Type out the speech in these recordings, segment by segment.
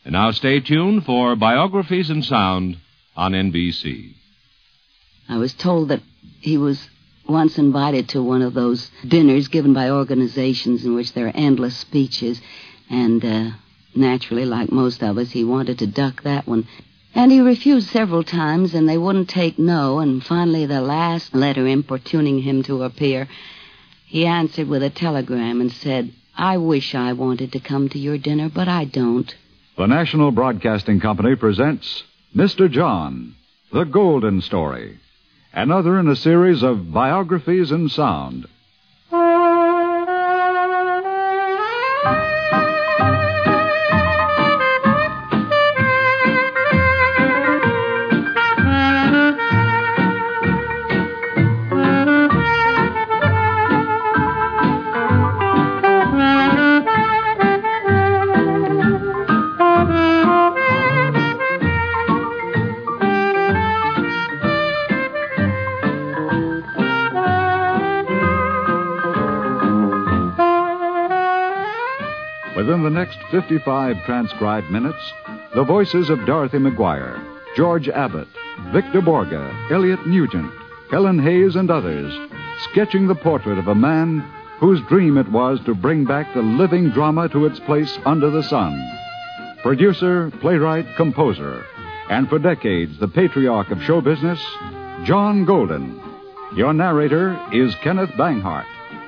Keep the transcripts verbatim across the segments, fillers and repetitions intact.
And now stay tuned for Biographies in Sound on N B C. I was told that he was once invited to one of those dinners given by organizations in which there are endless speeches, and uh, naturally, like most of us, he wanted to duck that one. And he refused several times, and they wouldn't take no, and finally the last letter importuning him to appear, he answered with a telegram and said, "I wish I wanted to come to your dinner, but I don't." The National Broadcasting Company presents Mister John, The Golden Story, another in a series of Biographies in Sound. Within the next fifty-five transcribed minutes, the voices of Dorothy McGuire, George Abbott, Victor Borga, Elliot Nugent, Helen Hayes, and others, sketching the portrait of a man whose dream it was to bring back the living drama to its place under the sun. Producer, playwright, composer, and for decades the patriarch of show business, John Golden. Your narrator is Kenneth Banghart.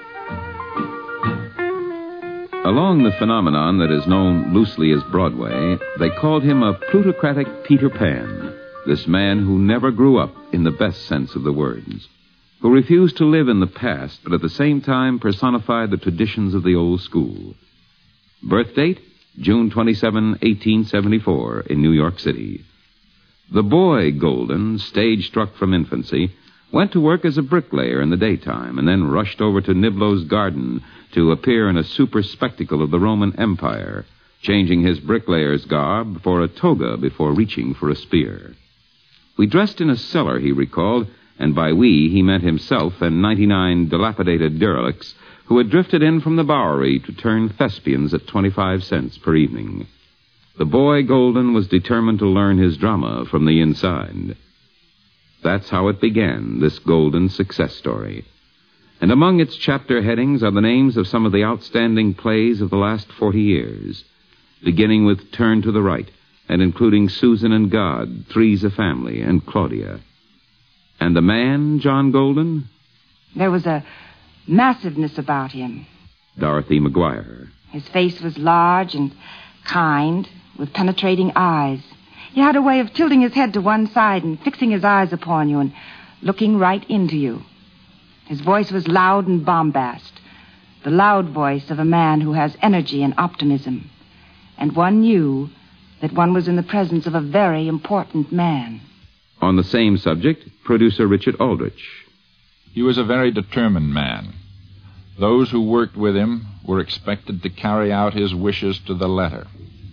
Along the phenomenon that is known loosely as Broadway, they called him a plutocratic Peter Pan, this man who never grew up in the best sense of the words, who refused to live in the past, but at the same time personified the traditions of the old school. Birth date, June twenty-seventh, eighteen seventy-four, in New York City. The boy Golden, stage-struck from infancy, went to work as a bricklayer in the daytime and then rushed over to Niblo's garden to appear in a super spectacle of the Roman Empire, changing his bricklayer's garb for a toga before reaching for a spear. We dressed in a cellar, he recalled, and by we he meant himself and ninety-nine dilapidated derelicts who had drifted in from the Bowery to turn thespians at twenty-five cents per evening. The boy Golden was determined to learn his drama from the inside. That's how it began, this Golden success story. And among its chapter headings are the names of some of the outstanding plays of the last forty years, beginning with Turn to the Right, and including Susan and God, Three's a Family, and Claudia. And the man, John Golden? There was a massiveness about him. Dorothy McGuire. His face was large and kind, with penetrating eyes. He had a way of tilting his head to one side and fixing his eyes upon you and looking right into you. His voice was loud and bombast, the loud voice of a man who has energy and optimism. And one knew that one was in the presence of a very important man. On the same subject, producer Richard Aldrich. He was a very determined man. Those who worked with him were expected to carry out his wishes to the letter.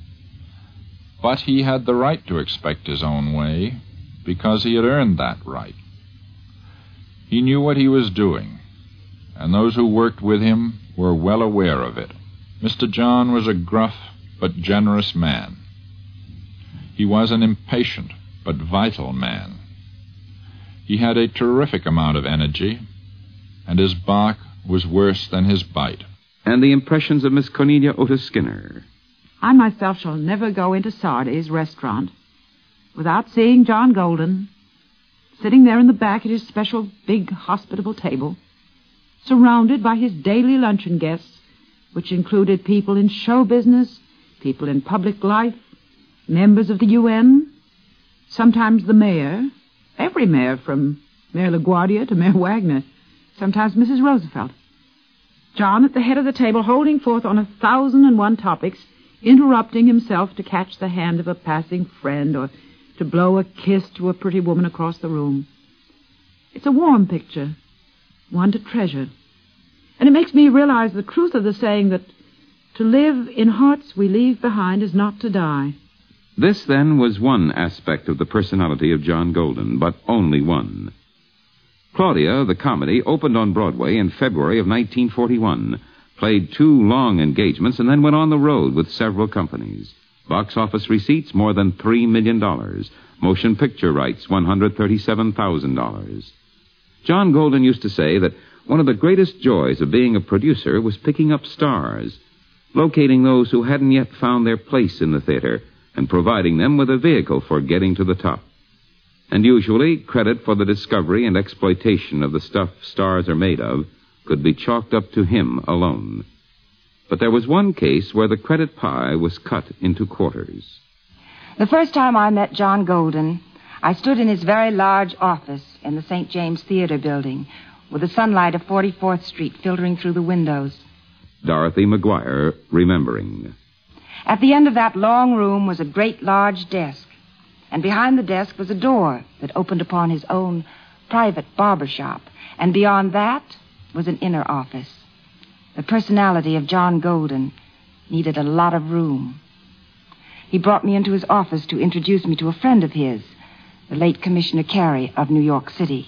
But he had the right to expect his own way, because he had earned that right. He knew what he was doing, and those who worked with him were well aware of it. Mister John was a gruff but generous man. He was an impatient but vital man. He had a terrific amount of energy, and his bark was worse than his bite. And the impressions of Miss Cornelia Otis Skinner. I myself shall never go into Sardi's restaurant without seeing John Golden sitting there in the back at his special big hospitable table, surrounded by his daily luncheon guests, which included people in show business, people in public life, members of the U N, sometimes the mayor, every mayor from Mayor LaGuardia to Mayor Wagner, sometimes Missus Roosevelt. John at the head of the table, holding forth on a thousand and one topics, interrupting himself to catch the hand of a passing friend or to blow a kiss to a pretty woman across the room. It's a warm picture, one to treasure. And it makes me realize the truth of the saying that to live in hearts we leave behind is not to die. This, then, was one aspect of the personality of John Golden, but only one. Claudia, the comedy, opened on Broadway in February of nineteen forty-one, played two long engagements, and then went on the road with several companies. Box office receipts, more than three million dollars. Motion picture rights, one hundred thirty-seven thousand dollars. John Golden used to say that one of the greatest joys of being a producer was picking up stars, locating those who hadn't yet found their place in the theater, and providing them with a vehicle for getting to the top. And usually, credit for the discovery and exploitation of the stuff stars are made of could be chalked up to him alone. But there was one case where the credit pie was cut into quarters. The first time I met John Golden, I stood in his very large office in the Saint James Theater building, with the sunlight of forty-fourth Street filtering through the windows. Dorothy McGuire, remembering. At the end of that long room was a great large desk, and behind the desk was a door that opened upon his own private barber shop, and beyond that was an inner office. The personality of John Golden needed a lot of room. He brought me into his office to introduce me to a friend of his, the late Commissioner Carey of New York City.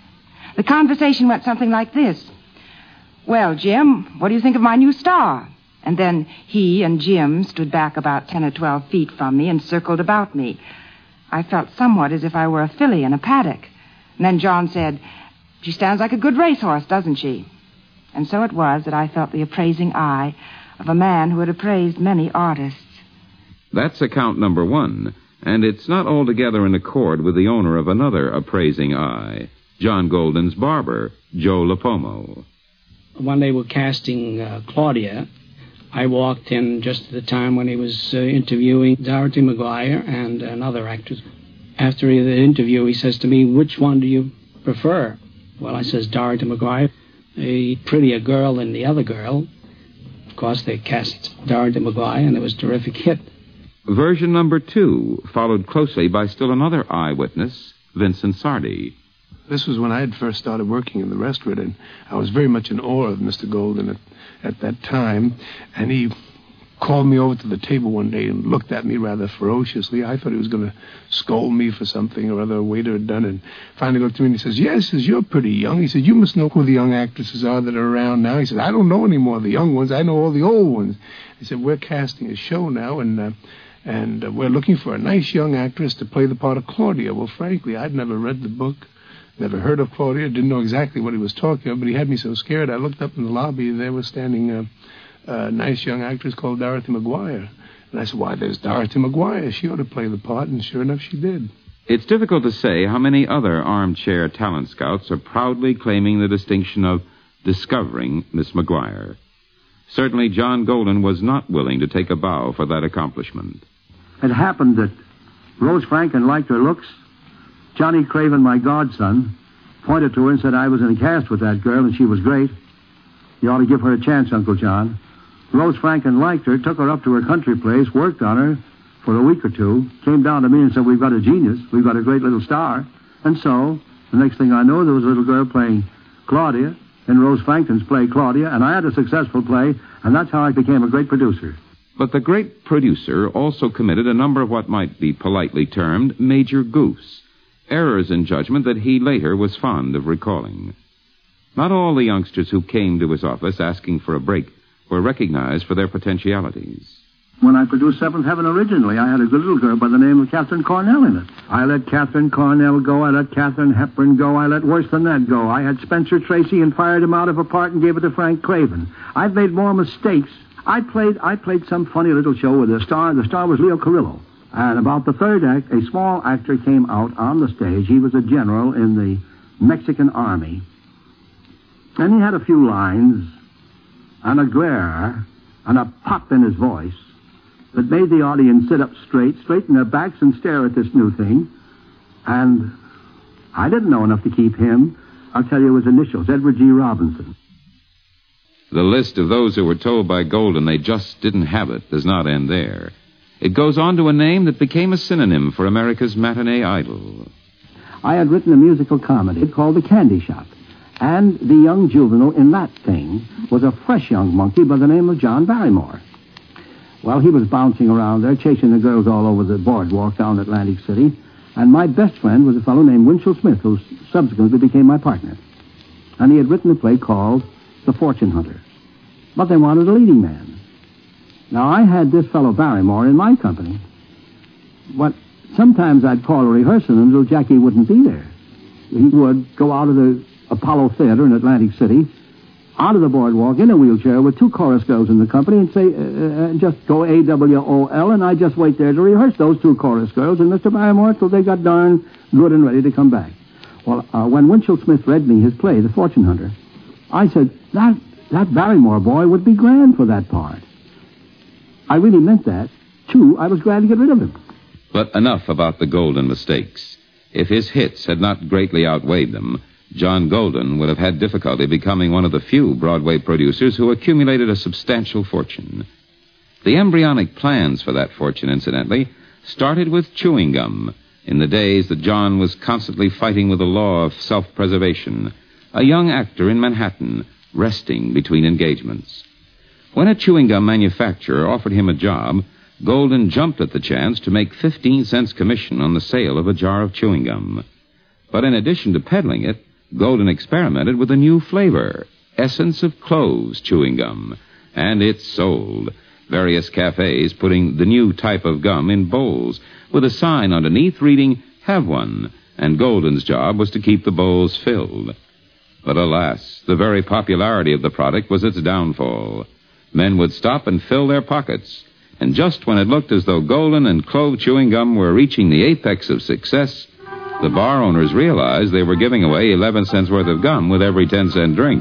The conversation went something like this. Well, Jim, what do you think of my new star? And then he and Jim stood back about ten or twelve feet from me and circled about me. I felt somewhat as if I were a filly in a paddock. And then John said, she stands like a good racehorse, doesn't she? And so it was that I felt the appraising eye of a man who had appraised many artists. That's account number one, and it's not altogether in accord with the owner of another appraising eye, John Golden's barber, Joe Lapomo. When they were casting uh, Claudia, I walked in just at the time when he was uh, interviewing Dorothy McGuire and another actress. After the interview, he says to me, which one do you prefer? Well, I says, Dorothy McGuire, a prettier girl than the other girl. Of course, they cast Dorothy McGuire, and it was a terrific hit. Version number two, followed closely by still another eyewitness, Vincent Sardi. This was when I had first started working in the restaurant, and I was very much in awe of Mister Golden at, at that time. And he called me over to the table one day and looked at me rather ferociously. I thought he was going to scold me for something or other a waiter had done. And finally looked at me and he says, yes, he says, you're pretty young. He said, you must know who the young actresses are that are around now. He said, I don't know any more of the young ones. I know all the old ones. He said, we're casting a show now, and... Uh, And uh, we're looking for a nice young actress to play the part of Claudia. Well, frankly, I'd never read the book, never heard of Claudia, didn't know exactly what he was talking about, but he had me so scared. I looked up in the lobby, and there was standing a, a nice young actress called Dorothy McGuire. And I said, why, there's Dorothy McGuire. She ought to play the part, and sure enough, she did. It's difficult to say how many other armchair talent scouts are proudly claiming the distinction of discovering Miss McGuire. Certainly, John Golden was not willing to take a bow for that accomplishment. It happened that Rose Franklin liked her looks. Johnny Craven, my godson, pointed to her and said I was in a cast with that girl and she was great. You ought to give her a chance, Uncle John. Rose Franklin liked her, took her up to her country place, worked on her for a week or two, came down to me and said, we've got a genius, we've got a great little star. And so, the next thing I know, there was a little girl playing Claudia in Rose Franklin's play Claudia, and I had a successful play, and that's how I became a great producer. But the great producer also committed a number of what might be politely termed major goofs, errors in judgment that he later was fond of recalling. Not all the youngsters who came to his office asking for a break were recognized for their potentialities. When I produced Seventh Heaven originally, I had a good little girl by the name of Catherine Cornell in it. I let Catherine Cornell go. I let Katharine Hepburn go. I let worse than that go. I had Spencer Tracy and fired him out of a part and gave it to Frank Craven. I've made more mistakes. I played I played some funny little show with a star. The star was Leo Carrillo. And about the third act, a small actor came out on the stage. He was a general in the Mexican army. And he had a few lines and a glare and a pop in his voice that made the audience sit up straight, straighten their backs and stare at this new thing. And I didn't know enough to keep him. I'll tell you his initials, Edward G. Robinson. The list of those who were told by Golden they just didn't have it does not end there. It goes on to a name that became a synonym for America's matinee idol. I had written a musical comedy called The Candy Shop, and the young juvenile in that thing was a fresh young monkey by the name of John Barrymore. Well, he was bouncing around there, chasing the girls all over the boardwalk down Atlantic City, and my best friend was a fellow named Winchell Smith, who subsequently became my partner. And he had written a play called The Fortune Hunter. But they wanted a leading man. Now, I had this fellow Barrymore in my company. But sometimes I'd call a rehearsal and little Jackie wouldn't be there. He would go out of the Apollo Theater in Atlantic City, out of the boardwalk in a wheelchair with two chorus girls in the company and say, uh, uh, just go A W O L, and I'd just wait there to rehearse those two chorus girls and Mister Barrymore till they got darn good and ready to come back. Well, uh, when Winchell Smith read me his play, The Fortune Hunter, I said, that, that Barrymore boy would be grand for that part. I really meant that. Two, I was glad to get rid of him. But enough about the Golden mistakes. If his hits had not greatly outweighed them, John Golden would have had difficulty becoming one of the few Broadway producers who accumulated a substantial fortune. The embryonic plans for that fortune, incidentally, started with chewing gum in the days that John was constantly fighting with the law of self-preservation, a young actor in Manhattan, resting between engagements. When a chewing gum manufacturer offered him a job, Golden jumped at the chance to make fifteen cents commission on the sale of a jar of chewing gum. But in addition to peddling it, Golden experimented with a new flavor, Essence of Cloves chewing gum, and it sold. Various cafes putting the new type of gum in bowls with a sign underneath reading, "Have one," and Golden's job was to keep the bowls filled. But alas, the very popularity of the product was its downfall. Men would stop and fill their pockets. And just when it looked as though Golden and clove chewing gum were reaching the apex of success, the bar owners realized they were giving away eleven cents worth of gum with every ten cent drink.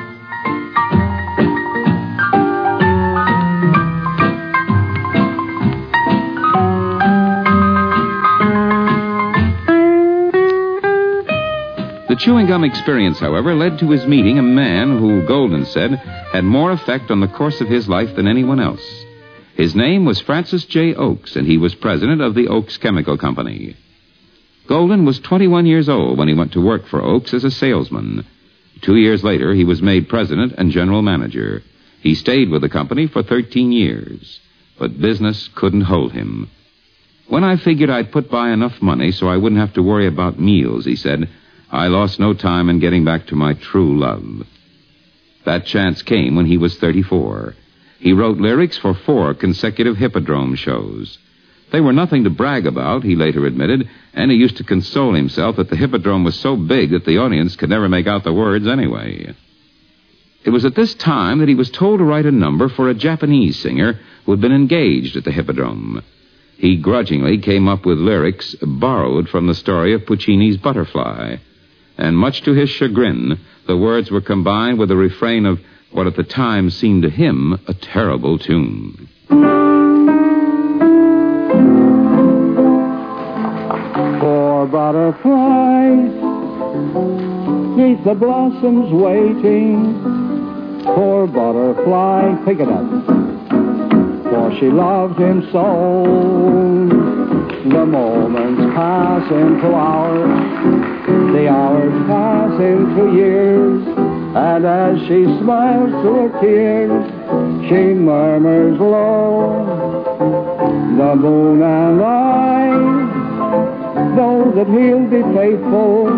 The chewing gum experience, however, led to his meeting a man who, Golden said, had more effect on the course of his life than anyone else. His name was Francis J. Oakes, and he was president of the Oakes Chemical Company. Golden was twenty-one years old when he went to work for Oakes as a salesman. Two years later, he was made president and general manager. He stayed with the company for thirteen years, but business couldn't hold him. When I figured I'd put by enough money so I wouldn't have to worry about meals, he said, I lost no time in getting back to my true love. That chance came when he was thirty-four. He wrote lyrics for four consecutive Hippodrome shows. They were nothing to brag about, he later admitted, and he used to console himself that the Hippodrome was so big that the audience could never make out the words anyway. It was at this time that he was told to write a number for a Japanese singer who had been engaged at the Hippodrome. He grudgingly came up with lyrics borrowed from the story of Puccini's Butterfly, and much to his chagrin, the words were combined with a refrain of what at the time seemed to him a terrible tune. Poor butterflies, neath the blossoms waiting. Poor butterfly, pick it up, for she loves him so. The moments pass into hours, the hours pass into years. And as she smiles through her tears, she murmurs low, the moon and I know that he'll be faithful.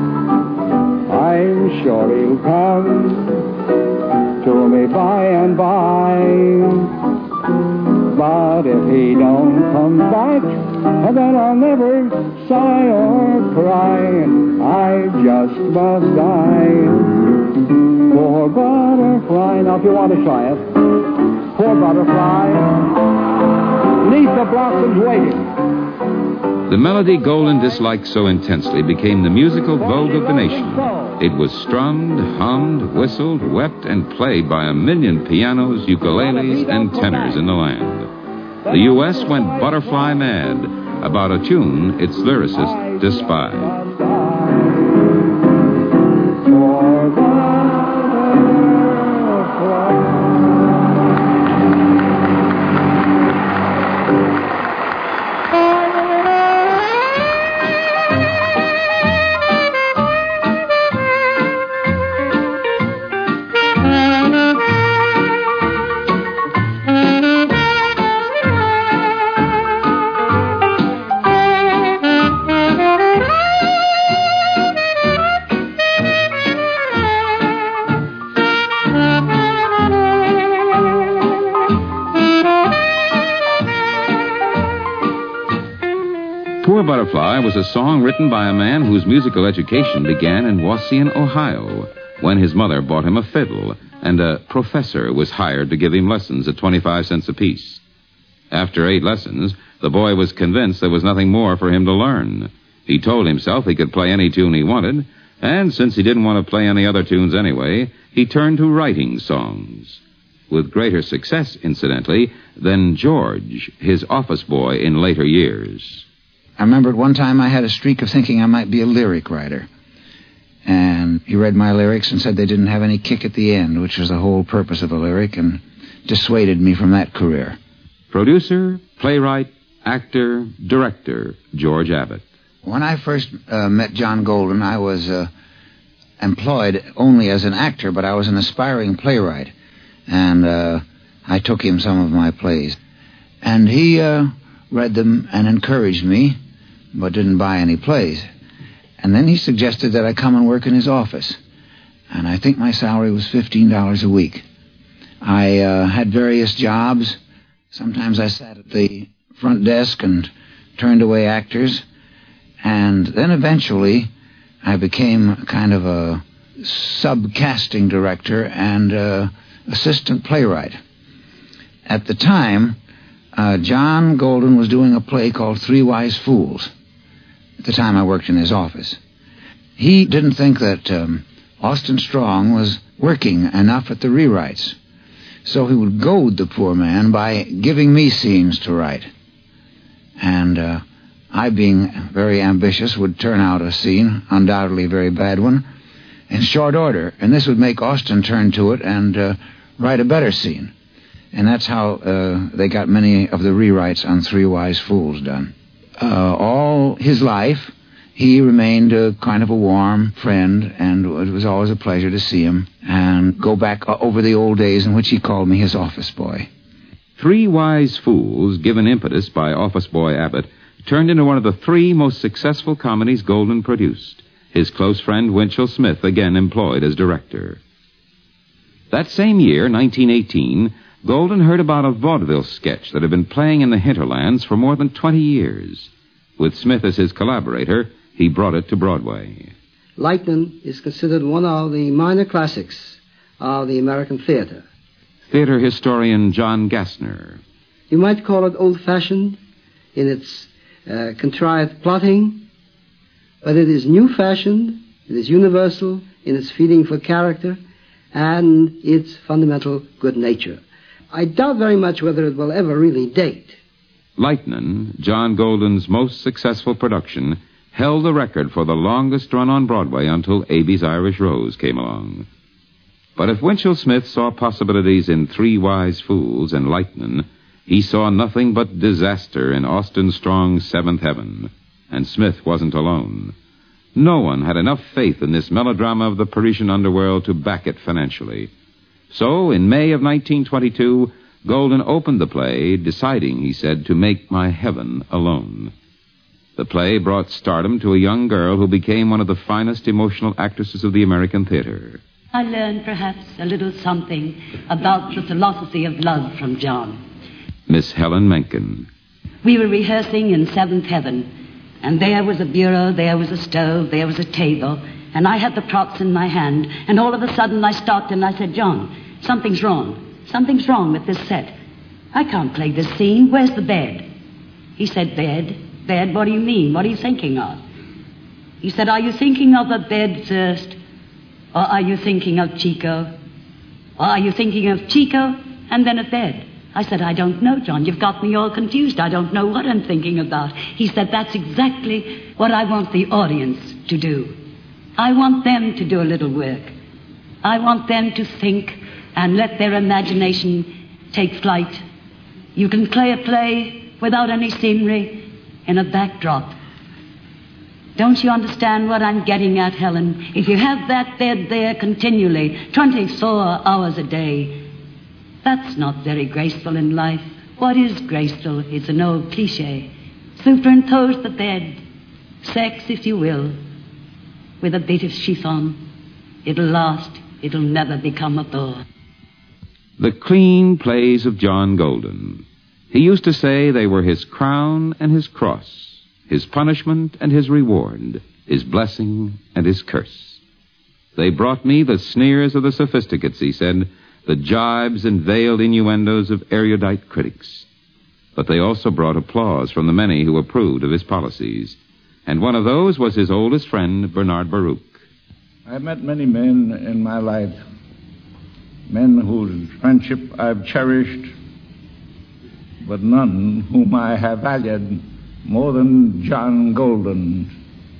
I'm sure he'll come to me by and by. But if he don't come back, then I'll never sigh or cry. I just must die. Poor butterfly. Now, if you want to try it. Poor butterfly. Neath the blossoms waiting. The melody Golden disliked so intensely became the musical vogue of the nation. It was strummed, hummed, whistled, wept, and played by a million pianos, ukuleles, and tenors in the land. The U S went butterfly mad about a tune its lyricist despised. Poor Butterfly was a song written by a man whose musical education began in Wauseon, Ohio, when his mother bought him a fiddle, and a professor was hired to give him lessons at twenty-five cents apiece. After eight lessons, the boy was convinced there was nothing more for him to learn. He told himself he could play any tune he wanted, and since he didn't want to play any other tunes anyway, he turned to writing songs. With greater success, incidentally, than George, his office boy in later years. I remember at one time I had a streak of thinking I might be a lyric writer. And he read my lyrics and said they didn't have any kick at the end, which was the whole purpose of a lyric, and dissuaded me from that career. Producer, playwright, actor, director, George Abbott. When I first uh, met John Golden, I was uh, employed only as an actor, but I was an aspiring playwright. And uh, I took him some of my plays. And he uh, read them and encouraged me, but didn't buy any plays. And then he suggested that I come and work in his office. And I think my salary was fifteen dollars a week. I uh, had various jobs. Sometimes I sat at the front desk and turned away actors. And then eventually I became kind of a sub-casting director and uh, assistant playwright. At the time, uh, John Golden was doing a play called Three Wise Fools. At the time I worked in his office. He didn't think that um, Austin Strong was working enough at the rewrites. So he would goad the poor man by giving me scenes to write. And uh, I, being very ambitious, would turn out a scene, undoubtedly a very bad one, in short order. And this would make Austin turn to it and uh, write a better scene. And that's how uh, they got many of the rewrites on Three Wise Fools done. Uh, all his life, he remained a kind of a warm friend, and it was always a pleasure to see him and go back over the old days in which he called me his office boy. Three Wise Fools, given impetus by office boy Abbott, turned into one of the three most successful comedies Golden produced. His close friend Winchell Smith again employed as director. That same year, nineteen eighteen, Golden heard about a vaudeville sketch that had been playing in the hinterlands for more than twenty years. With Smith as his collaborator, he brought it to Broadway. Lightnin is considered one of the minor classics of the American theater. Theater historian John Gassner. You might call it old-fashioned in its uh, contrived plotting, but it is new-fashioned, it is universal in its feeling for character, and its fundamental good nature. I doubt very much whether it will ever really date. Lightnin, John Golden's most successful production, held the record for the longest run on Broadway until Abe's Irish Rose came along. But if Winchell Smith saw possibilities in Three Wise Fools and Lightnin, he saw nothing but disaster in Austin Strong's Seventh Heaven. And Smith wasn't alone. No one had enough faith in this melodrama of the Parisian underworld to back it financially. So, in May of nineteen twenty-two, Golden opened the play, deciding, he said, to make my heaven alone. The play brought stardom to a young girl who became one of the finest emotional actresses of the American theater. I learned perhaps a little something about the philosophy of love from John. Miss Helen Mencken. We were rehearsing in Seventh Heaven, and there was a bureau, there was a stove, there was a table, and I had the props in my hand, and all of a sudden I stopped and I said, John, something's wrong. Something's wrong with this set. I can't play this scene. Where's the bed? He said, bed? Bed? What do you mean? What are you thinking of? He said, are you thinking of a bed first? Or are you thinking of Chico? Or are you thinking of Chico and then a bed? I said, I don't know, John. You've got me all confused. I don't know what I'm thinking about. He said, that's exactly what I want the audience to do. I want them to do a little work. I want them to think and let their imagination take flight. You can play a play without any scenery in a backdrop. Don't you understand what I'm getting at, Helen? If you have that bed there continually, twenty-four hours a day, that's not very graceful in life. What is graceful? It's an old cliche. Superimpose the bed, sex if you will, with a bit of chiffon. It'll last. It'll never become a bore. The clean plays of John Golden. He used to say they were his crown and his cross, his punishment and his reward, his blessing and his curse. They brought me the sneers of the sophisticates, he said, the jibes and veiled innuendos of erudite critics. But they also brought applause from the many who approved of his policies. And one of those was his oldest friend, Bernard Baruch. I've met many men in my life, men whose friendship I've cherished, but none whom I have valued more than John Golden.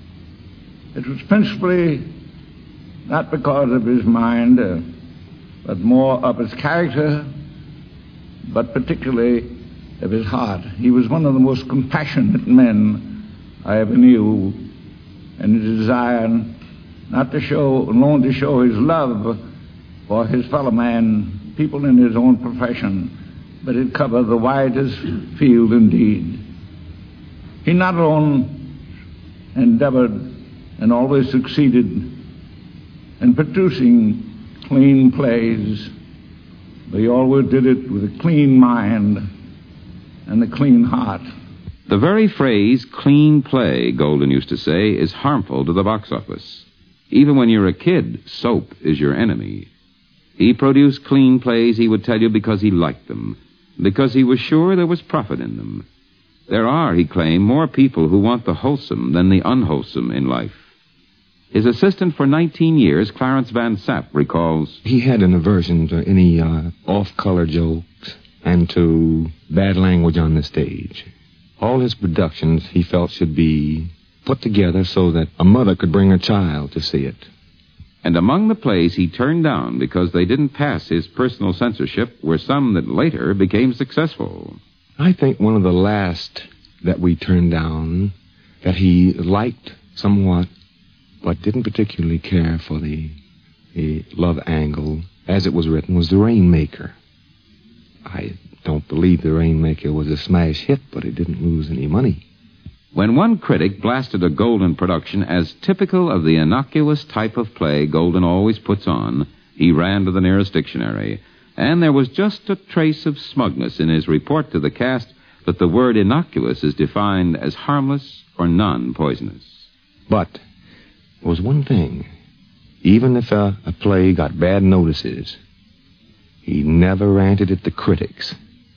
It was principally not because of his mind, uh, but more of his character, but particularly of his heart. He was one of the most compassionate men I ever knew, and his desire not to show, alone to show his love for his fellow man, people in his own profession, but it covered the widest field indeed. He not alone endeavored and always succeeded in producing clean plays, but he always did it with a clean mind and a clean heart. The very phrase, clean play, Golden used to say, is harmful to the box office. Even when you're a kid, soap is your enemy. He produced clean plays, he would tell you, because he liked them, because he was sure there was profit in them. There are, he claimed, more people who want the wholesome than the unwholesome in life. His assistant for nineteen years, Clarence Van Sapp, recalls, he had an aversion to any uh, off-color jokes and to bad language on the stage. All his productions, he felt, should be put together so that a mother could bring her child to see it. And among the plays he turned down because they didn't pass his personal censorship were some that later became successful. I think one of the last that we turned down, that he liked somewhat, but didn't particularly care for the, the love angle, as it was written, was The Rainmaker. I don't believe The Rainmaker was a smash hit, but it didn't lose any money. When one critic blasted a Golden production as typical of the innocuous type of play Golden always puts on, he ran to the nearest dictionary. And there was just a trace of smugness in his report to the cast that the word innocuous is defined as harmless or non-poisonous. But there was one thing. Even if a, a play got bad notices, he never ranted at the critics.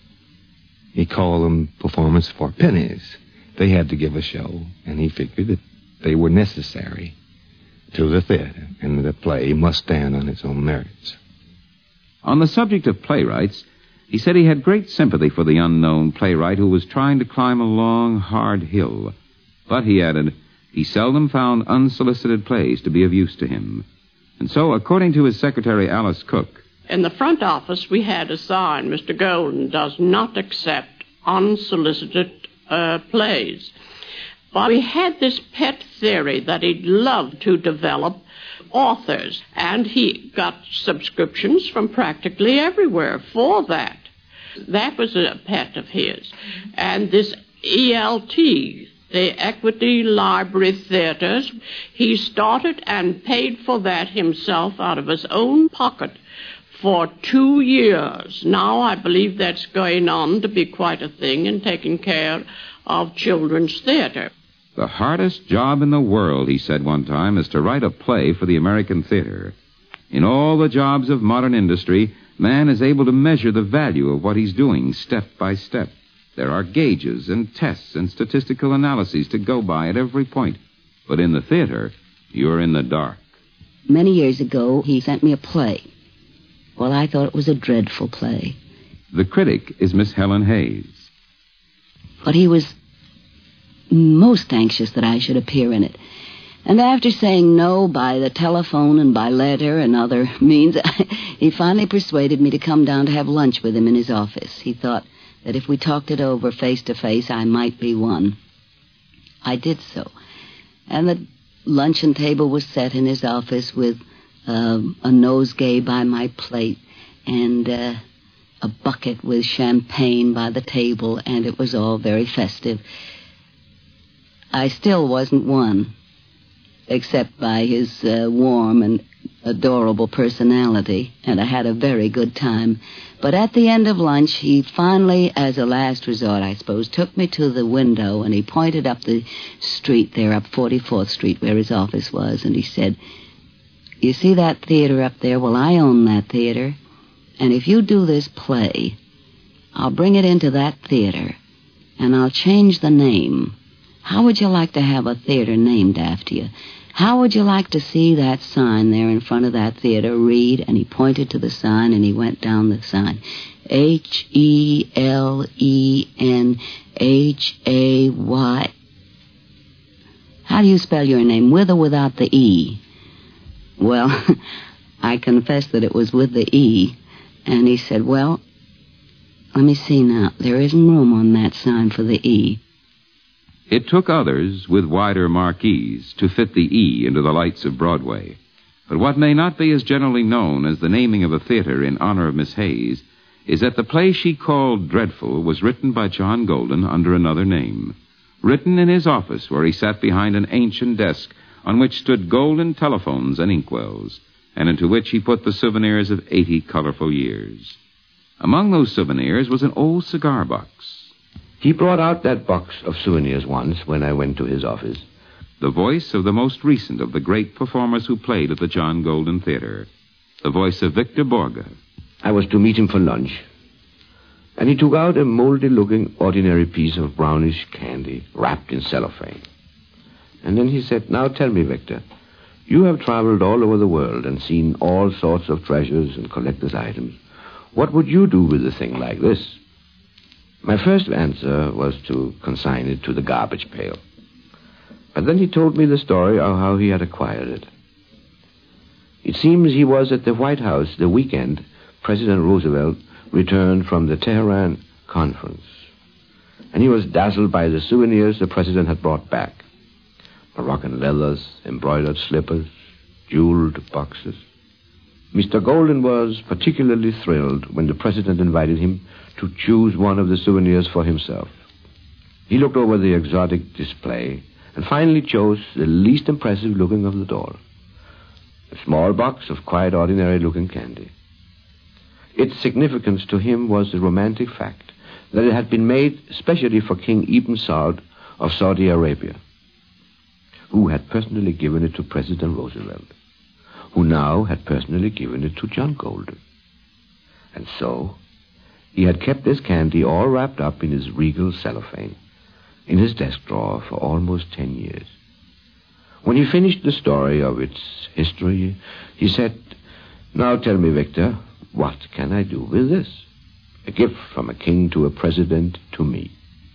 He called them performance for pennies. They had to give a show, and he figured that they were necessary to the theater, and that the play must stand on its own merits. On the subject of playwrights, he said he had great sympathy for the unknown playwright who was trying to climb a long, hard hill. But, he added, he seldom found unsolicited plays to be of use to him. And so, according to his secretary, Alice Cook, in the front office, we had a sign, Mister Golden does not accept unsolicited uh, plays. But we had this pet theory that he'd love to develop authors, and he got subscriptions from practically everywhere for that. That was a pet of his. And this E L T, the Equity Library Theaters, he started and paid for that himself out of his own pocket for two years. Now I believe that's going on to be quite a thing in taking care of children's theater. The hardest job in the world, he said one time, is to write a play for the American theater. In all the jobs of modern industry, man is able to measure the value of what he's doing step by step. There are gauges and tests and statistical analyses to go by at every point. But in the theater, you're in the dark. Many years ago, he sent me a play. Well, I thought it was a dreadful play. The critic is Miss Helen Hayes. But he was most anxious that I should appear in it. And after saying no by the telephone and by letter and other means, he finally persuaded me to come down to have lunch with him in his office. He thought that if we talked it over face to face, I might be won. I did so. And the luncheon table was set in his office with uh, a nosegay by my plate and uh, a bucket with champagne by the table, and it was all very festive. I still wasn't won, except by his uh, warm and adorable personality, and I had a very good time. But at the end of lunch, he finally, as a last resort, I suppose, took me to the window, and he pointed up the street there, up forty-fourth Street, where his office was, and he said, "You see that theater up there? Well, I own that theater, and if you do this play, I'll bring it into that theater, and I'll change the name. How would you like to have a theater named after you? How would you like to see that sign there in front of that theater read?" And he pointed to the sign, and he went down the sign. H E L E N H A Y. How do you spell your name, with or without the E? Well, I confessed that it was with the E. And he said, "Well, let me see now. There isn't room on that sign for the E." It took others with wider marquees to fit the E into the lights of Broadway. But what may not be as generally known as the naming of a theater in honor of Miss Hayes is that the play she called Dreadful was written by John Golden under another name. Written in his office, where he sat behind an ancient desk on which stood golden telephones and inkwells, and into which he put the souvenirs of eighty colorful years. Among those souvenirs was an old cigar box. He brought out that box of souvenirs once when I went to his office. The voice of the most recent of the great performers who played at the John Golden Theater. The voice of Victor Borge. I was to meet him for lunch, and he took out a moldy-looking, ordinary piece of brownish candy wrapped in cellophane. And then he said, "Now tell me, Victor, you have traveled all over the world and seen all sorts of treasures and collector's items. What would you do with a thing like this?" My first answer was to consign it to the garbage pail. But then he told me the story of how he had acquired it. It seems he was at the White House the weekend President Roosevelt returned from the Tehran conference, and he was dazzled by the souvenirs the president had brought back. Moroccan leathers, embroidered slippers, jeweled boxes. Mister Golden was particularly thrilled when the president invited him to choose one of the souvenirs for himself. He looked over the exotic display and finally chose the least impressive looking of the all. A small box of quite ordinary looking candy. Its significance to him was the romantic fact that it had been made specially for King Ibn Saud of Saudi Arabia, who had personally given it to President Roosevelt, who now had personally given it to John Golden. And so he had kept this candy all wrapped up in his regal cellophane in his desk drawer for almost ten years. When he finished the story of its history, he said, "Now tell me, Victor, what can I do with this? A gift from a king to a president to me.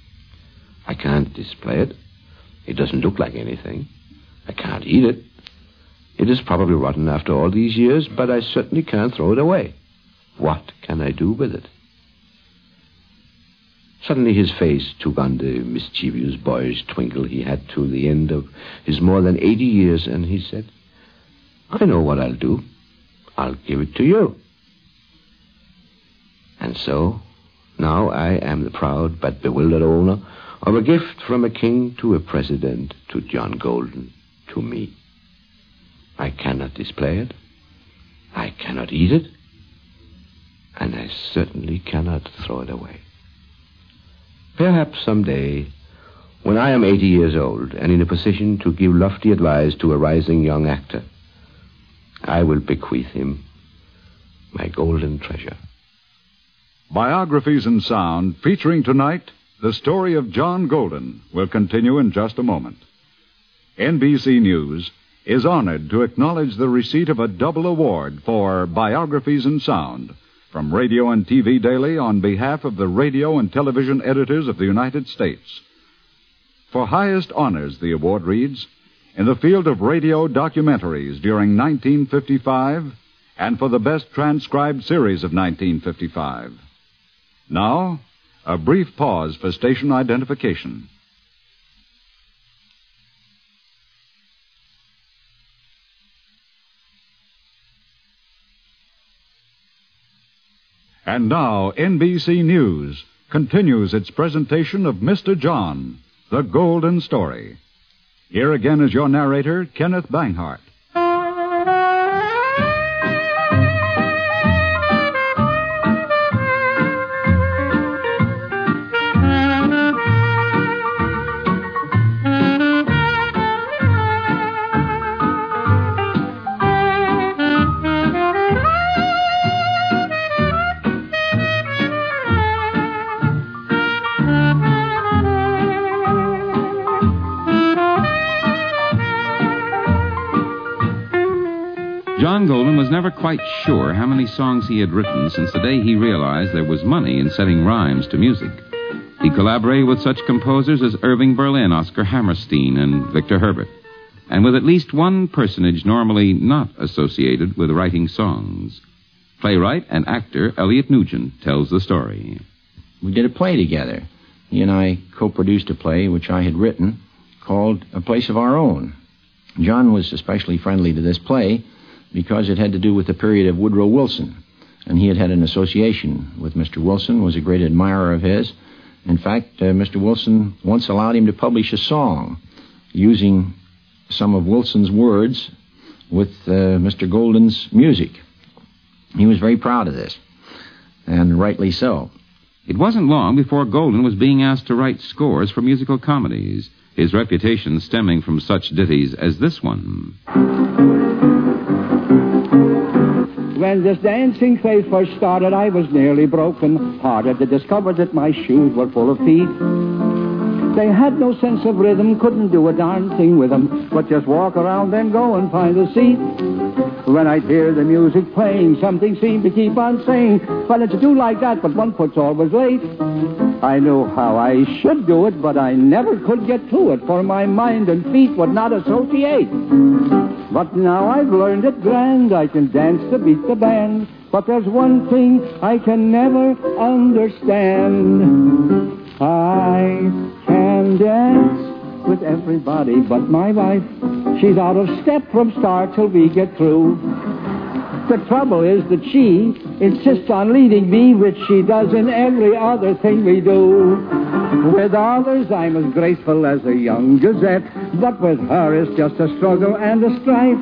I can't display it. It doesn't look like anything. I can't eat it. It is probably rotten after all these years, but I certainly can't throw it away. What can I do with it?" Suddenly his face took on the mischievous, boyish twinkle he had to the end of his more than eighty years, and he said, "I know what I'll do. I'll give it to you." And so, now I am the proud but bewildered owner of a gift from a king to a president to John Golden, to me. I cannot display it. I cannot eat it. And I certainly cannot throw it away. Perhaps someday, when I am eighty years old and in a position to give lofty advice to a rising young actor, I will bequeath him my golden treasure. Biographies in Sound, featuring tonight the story of John Golden, will continue in just a moment. N B C News is honored to acknowledge the receipt of a double award for Biographies in Sound from Radio and T V Daily on behalf of the radio and television editors of the United States. For highest honors, the award reads, in the field of radio documentaries during nineteen fifty-five and for the best transcribed series of nineteen fifty-five. Now, a brief pause for station identification. And now, N B C News continues its presentation of Mister John, the Golden Story. Here again is your narrator, Kenneth Banghart. was never quite sure how many songs he had written since the day he realized there was money in setting rhymes to music. He collaborated with such composers as Irving Berlin, Oscar Hammerstein, and Victor Herbert, and with at least one personage normally not associated with writing songs. Playwright and actor Elliot Nugent tells the story. We did a play together. He and I co-produced a play which I had written called A Place of Our Own. John was especially friendly to this play because it had to do with the period of Woodrow Wilson, and he had had an association with Mister Wilson, was a great admirer of his. In fact, uh, Mister Wilson once allowed him to publish a song using some of Wilson's words with uh, Mister Golden's music. He was very proud of this, and rightly so. It wasn't long before Golden was being asked to write scores for musical comedies, his reputation stemming from such ditties as this one. When this dancing craze first started, I was nearly broken-hearted to discover that my shoes were full of feet. They had no sense of rhythm, couldn't do a darn thing with them, but just walk around and go and find a seat. When I'd hear the music playing, something seemed to keep on saying, why don't you do like that, but one foot's always late. I knew how I should do it, but I never could get to it, for my mind and feet would not associate. But now I've learned it grand, I can dance to beat the band, but there's one thing I can never understand. I can dance with everybody but my wife. She's out of step from start till we get through. The trouble is that she insists on leading me, which she does in every other thing we do. With others, I'm as graceful as a young gazette, but with her it's just a struggle and a strife.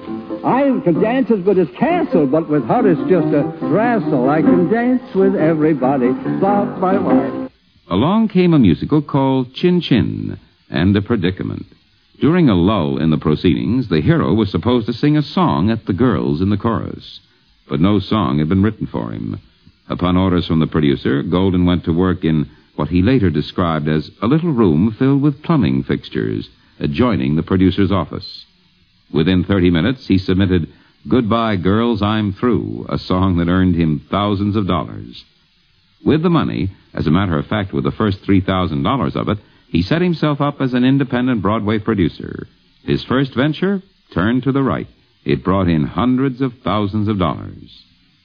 I can dance as good as Castle, but with her it's just a wrestle. I can dance with everybody but my wife. Along came a musical called Chin Chin and a Predicament. During a lull in the proceedings, the hero was supposed to sing a song at the girls in the chorus, but no song had been written for him. Upon orders from the producer, Golden went to work in what he later described as a little room filled with plumbing fixtures adjoining the producer's office. Within thirty minutes, he submitted Goodbye Girls, I'm Through, a song that earned him thousands of dollars. With the money, as a matter of fact, with the first three thousand dollars of it, he set himself up as an independent Broadway producer. His first venture turned to the right. It brought in hundreds of thousands of dollars.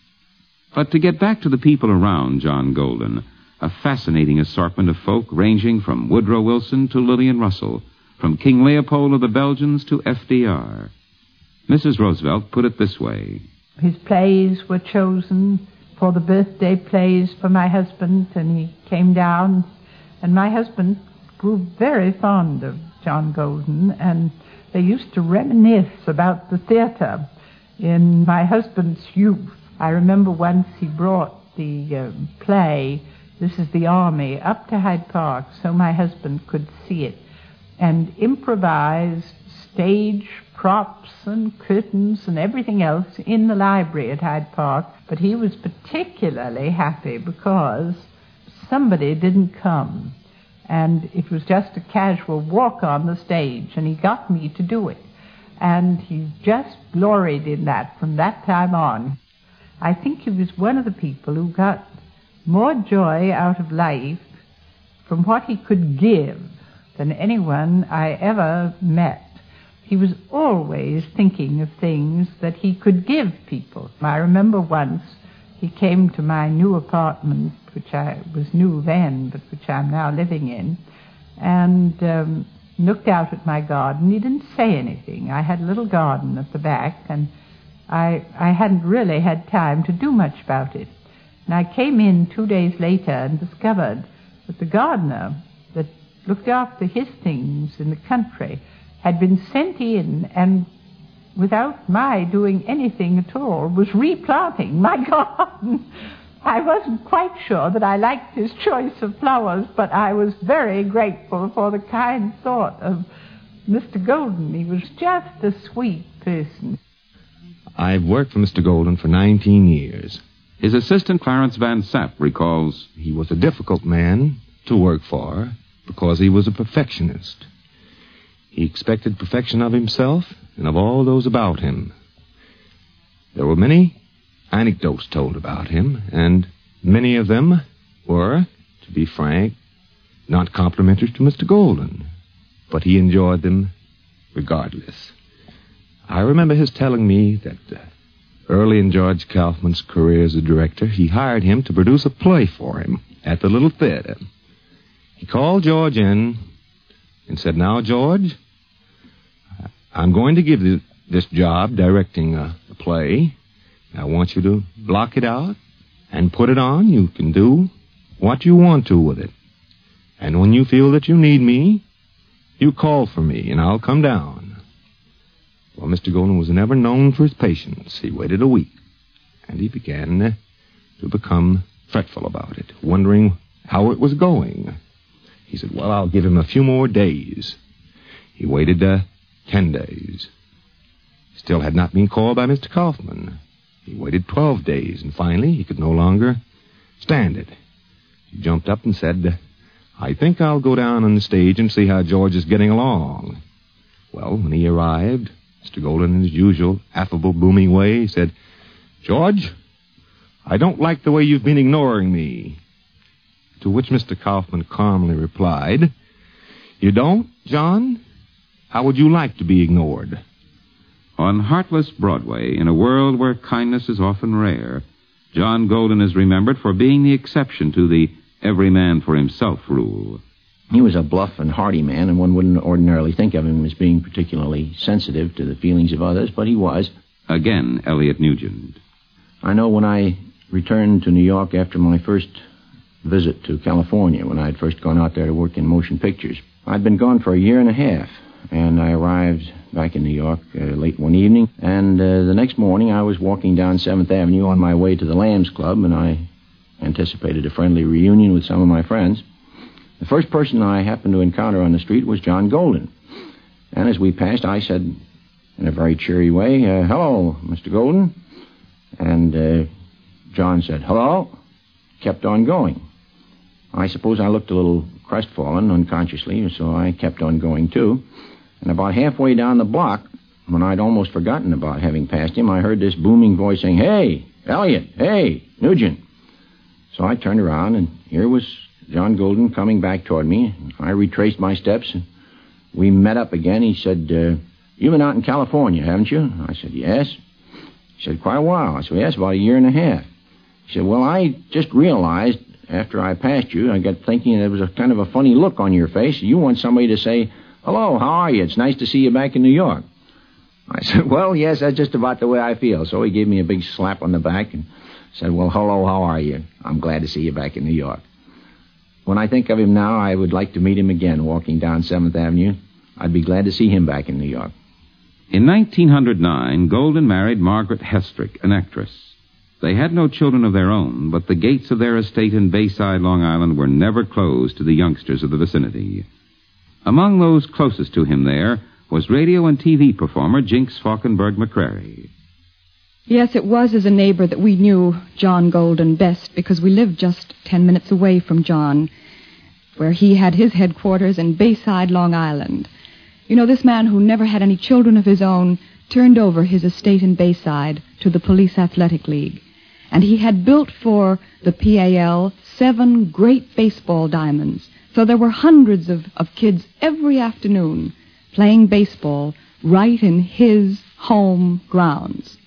But to get back to the people around John Golden, a fascinating assortment of folk ranging from Woodrow Wilson to Lillian Russell, from King Leopold of the Belgians to F D R. Missus Roosevelt put it this way. His plays were chosen for the birthday plays for my husband, and he came down, and my husband grew very fond of John Golden, and they used to reminisce about the theater in my husband's youth. I remember once he brought the uh, play, This is the Army, up to Hyde Park so my husband could see it, and improvised stage props and curtains and everything else in the library at Hyde Park. But he was particularly happy because somebody didn't come, and it was just a casual walk on the stage, and he got me to do it. And he just gloried in that from that time on. I think he was one of the people who got more joy out of life from what he could give than anyone I ever met. He was always thinking of things that he could give people. I remember once he came to my new apartment, which I was new then, but which I'm now living in, and um, looked out at my garden. He didn't say anything. I had a little garden at the back, and I, I hadn't really had time to do much about it. And I came in two days later and discovered that the gardener that looked after his things in the country had been sent in and, without my doing anything at all, was replanting my garden. I wasn't quite sure that I liked his choice of flowers, but I was very grateful for the kind thought of Mister Golden. He was just a sweet person. I've worked for Mister Golden for nineteen years. His assistant, Clarence Van Sapp, recalls, he was a difficult man to work for because he was a perfectionist. He expected perfection of himself and of all those about him. There were many anecdotes told about him, and many of them were, to be frank, not complimentary to Mister Golden, but he enjoyed them regardless. I remember his telling me that uh, early in George Kaufman's career as a director, he hired him to produce a play for him at the Little Theater. He called George in and said, "Now, George, I'm going to give you this job directing a, a play. I want you to block it out and put it on. You can do what you want to with it. And when you feel that you need me, you call for me, and I'll come down." Well, Mister Golden was never known for his patience. He waited a week, and he began uh, to become fretful about it, wondering how it was going. He said, "Well, I'll give him a few more days." He waited uh, ten days. Still had not been called by Mister Kaufman. He waited twelve days, and finally he could no longer stand it. He jumped up and said, "I think I'll go down on the stage and see how George is getting along." Well, when he arrived, Mister Golden, in his usual affable, booming way, said, "George, I don't like the way you've been ignoring me." To which Mister Kaufman calmly replied, "You don't, John? How would you like to be ignored?" On heartless Broadway, in a world where kindness is often rare, John Golden is remembered for being the exception to the every man for himself rule. He was a bluff and hearty man, and one wouldn't ordinarily think of him as being particularly sensitive to the feelings of others, but he was. Again, Elliot Nugent. I know when I returned to New York after my first visit to California, when I had first gone out there to work in motion pictures, I'd been gone for a year and a half, and I arrived back in New York uh, late one evening, and uh, the next morning I was walking down seventh Avenue on my way to the Lambs Club, and I anticipated a friendly reunion with some of my friends. The first person I happened to encounter on the street was John Golden, and as we passed, I said in a very cheery way, uh, "Hello, Mister Golden," and uh, John said, "Hello," kept on going. I suppose I looked a little crestfallen unconsciously, so I kept on going too. And about halfway down the block, when I'd almost forgotten about having passed him, I heard this booming voice saying, "Hey, Elliot, hey, Nugent." So I turned around, and here was John Golden coming back toward me. I retraced my steps, and we met up again. He said, uh, "You've been out in California, haven't you?" I said, "Yes." He said, "Quite a while." I said, "Yes, about a year and a half." He said, "Well, I just realized after I passed you, I got thinking there was a kind of a funny look on your face. You want somebody to say, 'Hello, how are you? It's nice to see you back in New York.'" I said, "Well, yes, that's just about the way I feel." So he gave me a big slap on the back and said, "Well, hello, how are you? I'm glad to see you back in New York." When I think of him now, I would like to meet him again walking down seventh Avenue. I'd be glad to see him back in New York. In nineteen oh nine, Golden married Margaret Hestrick, an actress. They had no children of their own, but the gates of their estate in Bayside, Long Island, were never closed to the youngsters of the vicinity. Among those closest to him there was radio and T V performer Jinx Falkenberg McCrary. Yes, it was as a neighbor that we knew John Golden best, because we lived just ten minutes away from John, where he had his headquarters in Bayside, Long Island. You know, this man who never had any children of his own turned over his estate in Bayside to the Police Athletic League. And he had built for the P A L seven great baseball diamonds. So there were hundreds of, of kids every afternoon playing baseball right in his home grounds.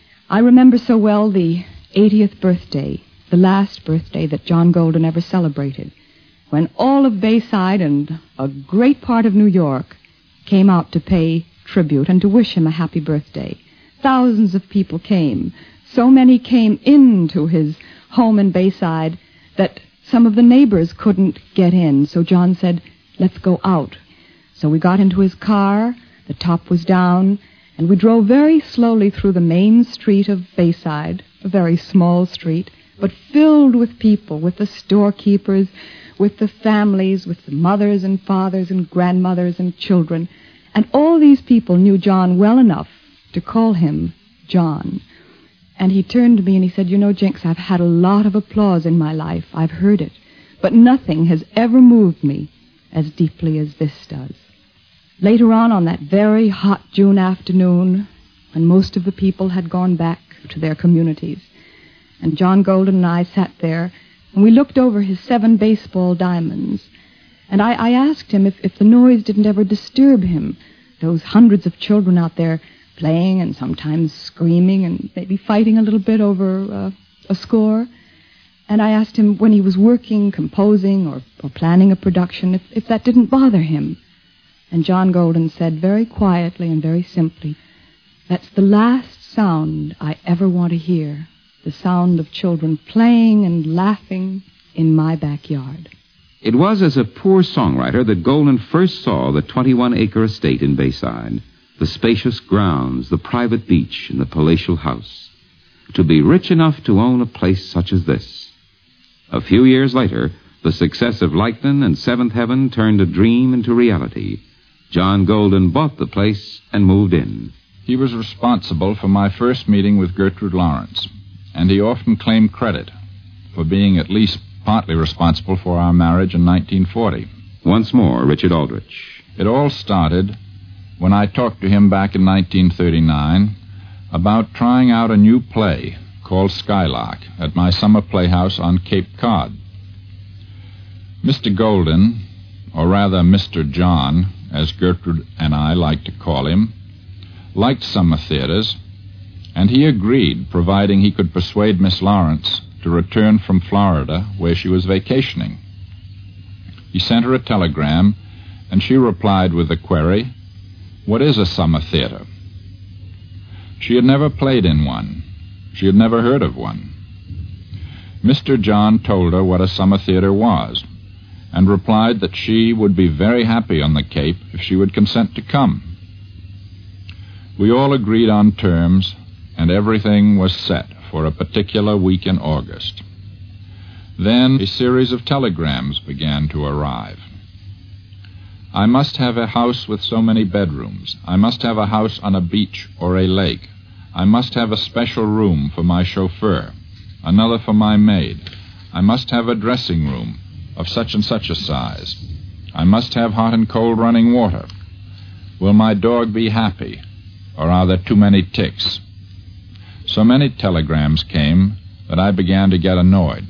I remember so well the eightieth birthday, the last birthday that John Golden ever celebrated, when all of Bayside and a great part of New York came out to pay tribute and to wish him a happy birthday. Thousands of people came. So many came into his home in Bayside that some of the neighbors couldn't get in. So John said, "Let's go out." So we got into his car, the top was down, and we drove very slowly through the main street of Bayside, a very small street, but filled with people, with the storekeepers, with the families, with the mothers and fathers and grandmothers and children. And all these people knew John well enough to call him John. And he turned to me and he said, "You know, Jinx, I've had a lot of applause in my life. I've heard it. But nothing has ever moved me as deeply as this does." Later on, on that very hot June afternoon, when most of the people had gone back to their communities. And John Golden and I sat there, and we looked over his seven baseball diamonds. And I, I asked him if, if the noise didn't ever disturb him, those hundreds of children out there playing and sometimes screaming and maybe fighting a little bit over uh, a score. And I asked him when he was working, composing, or, or planning a production, if, if that didn't bother him. And John Golden said very quietly and very simply, "That's the last sound I ever want to hear, the sound of children playing and laughing in my backyard." It was as a poor songwriter that Golden first saw the twenty-one acre estate in Bayside, the spacious grounds, the private beach, and the palatial house. To be rich enough to own a place such as this. A few years later, the success of Leighton and Seventh Heaven turned a dream into reality. John Golden bought the place and moved in. He was responsible for my first meeting with Gertrude Lawrence, and he often claimed credit for being at least partly responsible for our marriage in nineteen forty. Once more, Richard Aldrich. It all started when I talked to him back in nineteen thirty-nine about trying out a new play called Skylark at my summer playhouse on Cape Cod. Mister Golden, or rather Mister John, as Gertrude and I like to call him, liked summer theaters, and he agreed, providing he could persuade Miss Lawrence to return from Florida, where she was vacationing. He sent her a telegram, and she replied with the query, "What is a summer theater?" She had never played in one. She had never heard of one. Mister John told her what a summer theater was, and replied that she would be very happy on the Cape if she would consent to come. We all agreed on terms, and everything was set for a particular week in August. Then a series of telegrams began to arrive. I must have a house with so many bedrooms. I must have a house on a beach or a lake. I must have a special room for my chauffeur, another for my maid. I must have a dressing room of such and such a size. I must have hot and cold running water. Will my dog be happy, or are there too many ticks? So many telegrams came that I began to get annoyed.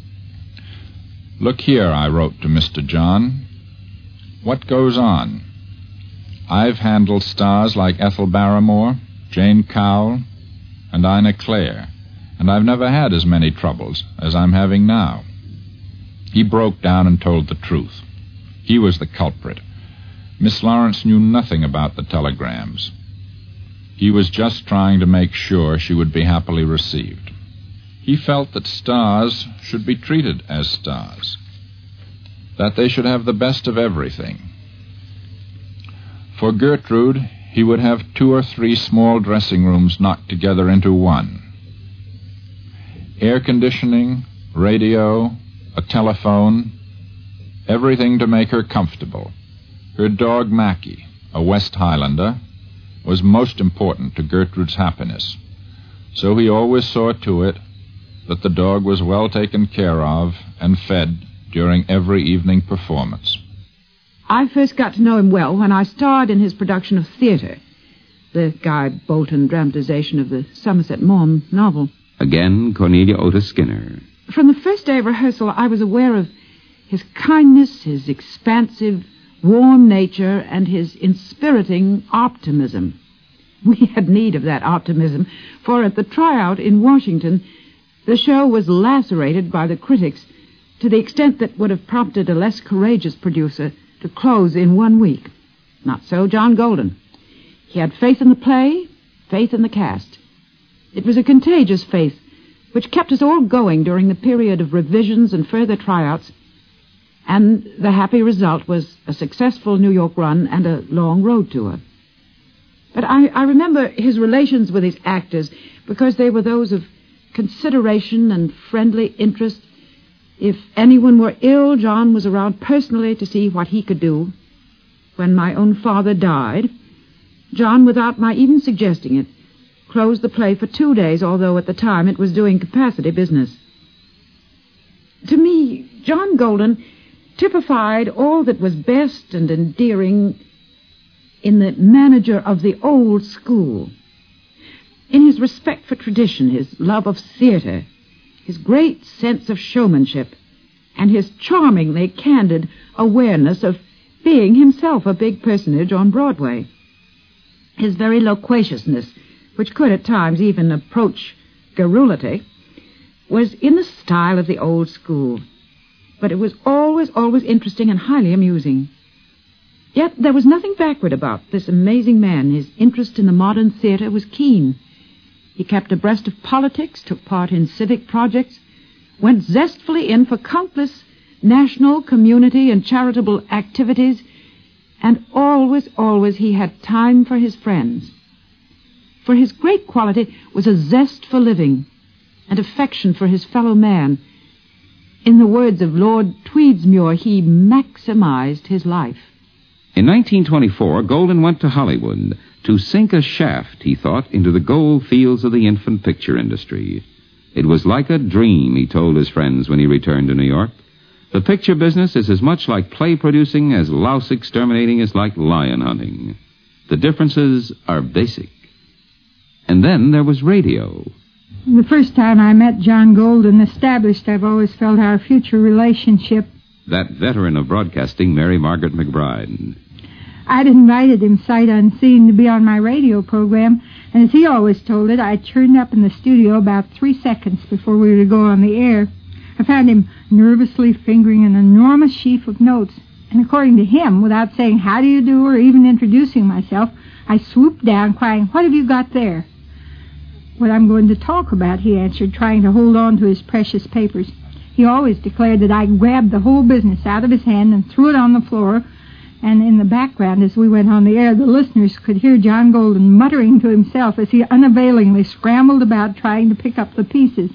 "Look here," I wrote to Mister John. "What goes on? I've handled stars like Ethel Barrymore, Jane Cowell, and Ina Clare, and I've never had as many troubles as I'm having now." He broke down and told the truth. He was the culprit. Miss Lawrence knew nothing about the telegrams. He was just trying to make sure she would be happily received. He felt that stars should be treated as stars, that they should have the best of everything. For Gertrude, he would have two or three small dressing rooms knocked together into one. Air conditioning, radio, a telephone, everything to make her comfortable. Her dog Mackie, a West Highlander, was most important to Gertrude's happiness, so he always saw to it that the dog was well taken care of and fed during every evening performance. I first got to know him well when I starred in his production of Theatre, the Guy Bolton dramatization of the Somerset Maugham novel. Again, Cornelia Otis Skinner. From the first day of rehearsal, I was aware of his kindness, his expansive, warm nature, and his inspiriting optimism. We had need of that optimism, for at the tryout in Washington, the show was lacerated by the critics to the extent that would have prompted a less courageous producer to close in one week. Not so John Golden. He had faith in the play, faith in the cast. It was a contagious faith which kept us all going during the period of revisions and further tryouts, and the happy result was a successful New York run and a long road tour. But I, I remember his relations with his actors because they were those of consideration and friendly interest. If anyone were ill, John was around personally to see what he could do. When my own father died, John, without my even suggesting it, closed the play for two days, although at the time it was doing capacity business. To me, John Golden typified all that was best and endearing in the manager of the old school. In his respect for tradition, his love of theater, his great sense of showmanship, and his charmingly candid awareness of being himself a big personage on Broadway. His very loquaciousness, which could at times even approach garrulity, was in the style of the old school, but it was always, always interesting and highly amusing. Yet there was nothing backward about this amazing man. His interest in the modern theater was keen. He kept abreast of politics, took part in civic projects, went zestfully in for countless national, community, and charitable activities, and always, always he had time for his friends. For his great quality was a zest for living and affection for his fellow man. In the words of Lord Tweedsmuir, he maximized his life. In nineteen twenty-four, Golden went to Hollywood to sink a shaft, he thought, into the gold fields of the infant picture industry. It was like a dream, he told his friends when he returned to New York. The picture business is as much like play producing as louse exterminating is like lion hunting. The differences are basic. And then there was radio. The first time I met John Golden established, I've always felt our future relationship. That veteran of broadcasting, Mary Margaret McBride. I'd invited him sight unseen to be on my radio program, and as he always told it, I turned up in the studio about three seconds before we were to go on the air. I found him nervously fingering an enormous sheaf of notes, and according to him, without saying how do you do or even introducing myself, I swooped down crying, "What have you got there?" "What I'm going to talk about," he answered, trying to hold on to his precious papers. He always declared that I grabbed the whole business out of his hand and threw it on the floor, and in the background, as we went on the air, the listeners could hear John Golden muttering to himself as he unavailingly scrambled about trying to pick up the pieces.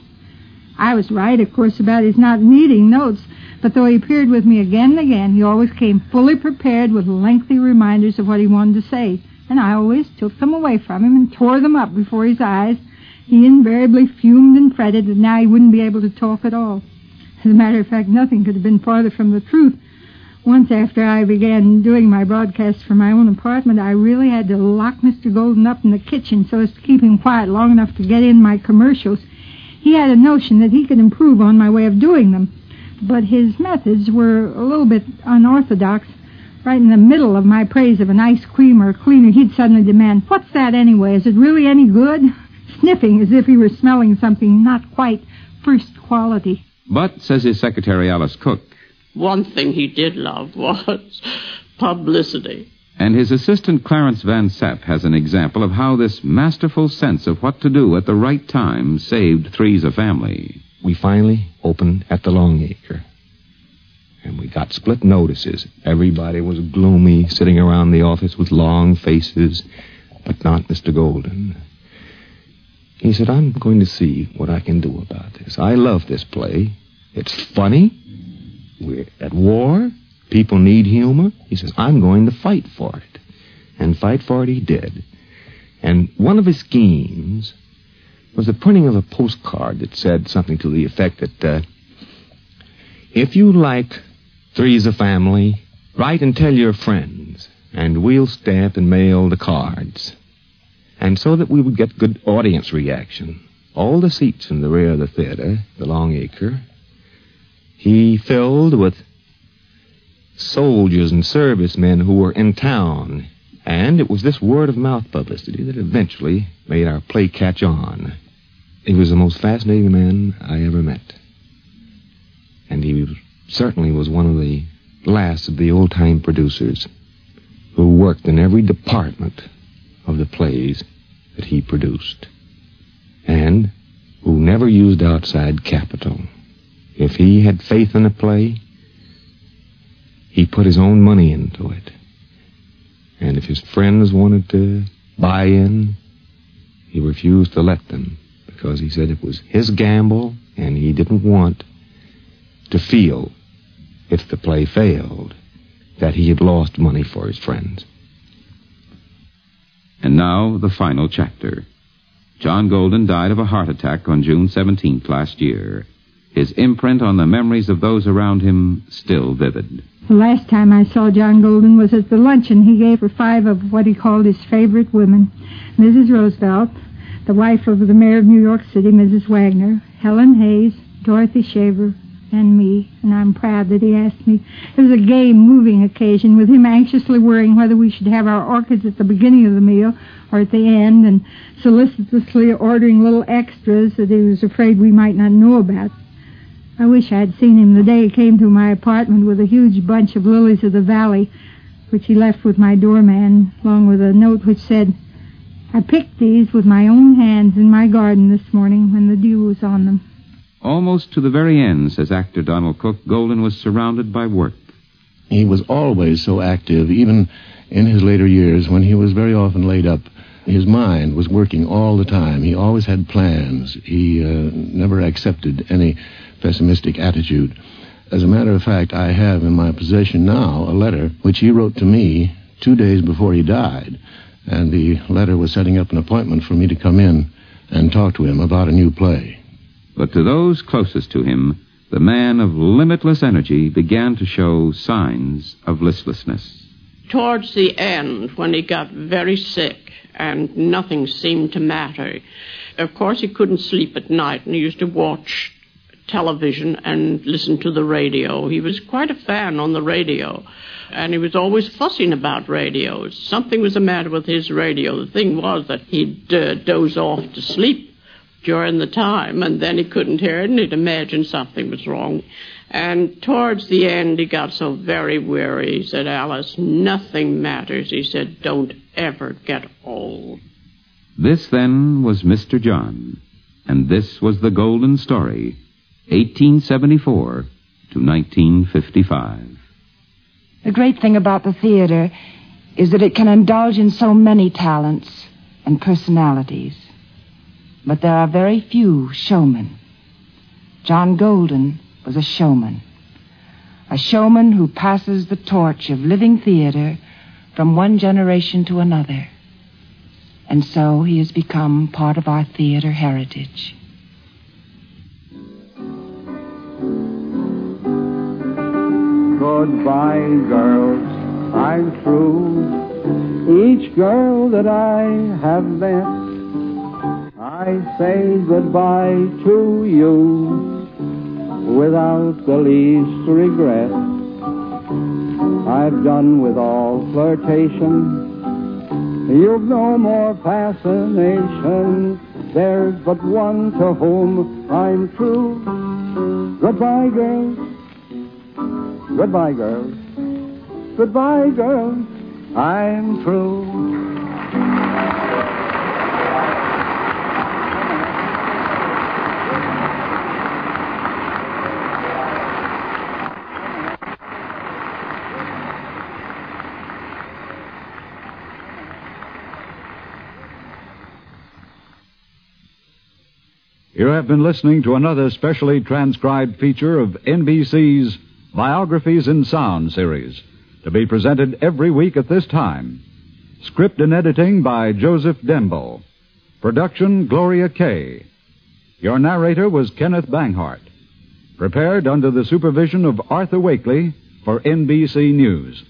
I was right, of course, about his not needing notes, but though he appeared with me again and again, he always came fully prepared with lengthy reminders of what he wanted to say, and I always took them away from him and tore them up before his eyes. He invariably fumed and fretted that now he wouldn't be able to talk at all. As a matter of fact, nothing could have been farther from the truth. Once after I began doing my broadcasts from my own apartment, I really had to lock Mister Golden up in the kitchen so as to keep him quiet long enough to get in my commercials. He had a notion that he could improve on my way of doing them, but his methods were a little bit unorthodox. Right in the middle of my praise of an ice cream or a cleaner, he'd suddenly demand, "What's that anyway? Is it really any good?" Sniffing as if he were smelling something not quite first quality. But, says his secretary, Alice Cook, one thing he did love was publicity. And his assistant, Clarence Van Sapp, has an example of how this masterful sense of what to do at the right time saved Three's a Family. We finally opened at the Longacre, and we got split notices. Everybody was gloomy, sitting around the office with long faces, but not Mister Golden. He said, "I'm going to see what I can do about this. I love this play. It's funny. We're at war. People need humor." He says, "I'm going to fight for it." And fight for it he did. And one of his schemes was the printing of a postcard that said something to the effect that, uh, if you like Three's a Family, write and tell your friends, and we'll stamp and mail the cards. And so that we would get good audience reaction, all the seats in the rear of the theater, the Longacre, he filled with soldiers and servicemen who were in town. And it was this word-of-mouth publicity that eventually made our play catch on. He was the most fascinating man I ever met. And he certainly was one of the last of the old-time producers who worked in every department of the plays that he produced, and who never used outside capital. If he had faith in a play, he put his own money into it. And if his friends wanted to buy in, he refused to let them, because he said it was his gamble, and he didn't want to feel, if the play failed, that he had lost money for his friends. And now, the final chapter. John Golden died of a heart attack on June seventeenth last year. His imprint on the memories of those around him still vivid. The last time I saw John Golden was at the luncheon he gave for five of what he called his favorite women. Missus Roosevelt, the wife of the mayor of New York City, Missus Wagner, Helen Hayes, Dorothy Shaver, and me, and I'm proud that he asked me. It was a gay, moving occasion, with him anxiously worrying whether we should have our orchids at the beginning of the meal or at the end, and solicitously ordering little extras that he was afraid we might not know about. I wish I had seen him the day he came to my apartment with a huge bunch of lilies of the valley, which he left with my doorman, along with a note which said, "I picked these with my own hands in my garden this morning when the dew was on them." Almost to the very end, says actor Donald Cook, Golden was surrounded by work. He was always so active, even in his later years when he was very often laid up. His mind was working all the time. He always had plans. He uh, never accepted any pessimistic attitude. As a matter of fact, I have in my possession now a letter which he wrote to me two days before he died. And the letter was setting up an appointment for me to come in and talk to him about a new play. But to those closest to him, the man of limitless energy began to show signs of listlessness. Towards the end, when he got very sick and nothing seemed to matter, of course he couldn't sleep at night, and he used to watch television and listen to the radio. He was quite a fan on the radio, and he was always fussing about radios. Something was the matter with his radio. The thing was that he'd uh, doze off to sleep during the time, and then he couldn't hear it, and he'd imagine something was wrong. And towards the end, he got so very weary. He said, "Alice, nothing matters." He said, "Don't ever get old." This, then, was Mister John, and this was the Golden Story, eighteen seventy-four to nineteen fifty-five. The great thing about the theater is that it can indulge in so many talents and personalities. But there are very few showmen. John Golden was a showman. A showman who passes the torch of living theater from one generation to another. And so he has become part of our theater heritage. Goodbye, girls, I'm through. Each girl that I have met, I say goodbye to you without the least regret. I've done with all flirtation. You've no more fascination. There's but one to whom I'm true. Goodbye, girls. Goodbye, girls. Goodbye, girls. I'm through. You have been listening to another specially transcribed feature of N B C's Biographies in Sound series, to be presented every week at this time. Script and editing by Joseph Denbo. Production, Gloria Kay. Your narrator was Kenneth Banghart. Prepared under the supervision of Arthur Wakely for N B C News.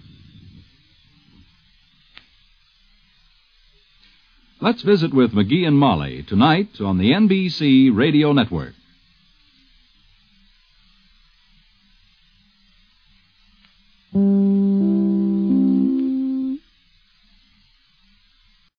Let's visit with McGee and Molly tonight on the N B C Radio Network.